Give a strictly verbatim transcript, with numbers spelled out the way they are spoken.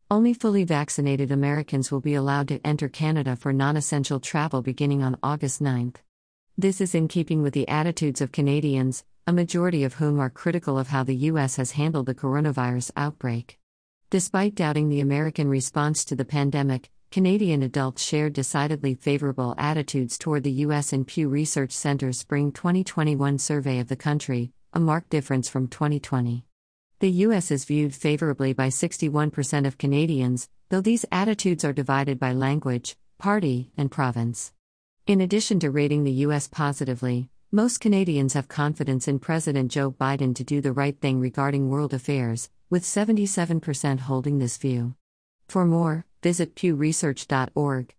Only fully vaccinated Americans will be allowed to enter Canada for non-essential travel beginning on August ninth. This is in keeping with the attitudes of Canadians, a majority of whom are critical of how the U S has handled the coronavirus outbreak. Despite doubting the American response to the pandemic, Canadian adults shared decidedly favorable attitudes toward the U S in Pew Research Center's Spring twenty twenty-one survey of the country, a marked difference from twenty twenty. The U S is viewed favorably by sixty-one percent of Canadians, though these attitudes are divided by language, party, and province. In addition to rating the U S positively, most Canadians have confidence in President Joe Biden to do the right thing regarding world affairs, with seventy-seven percent holding this view. For more, visit pew research dot org.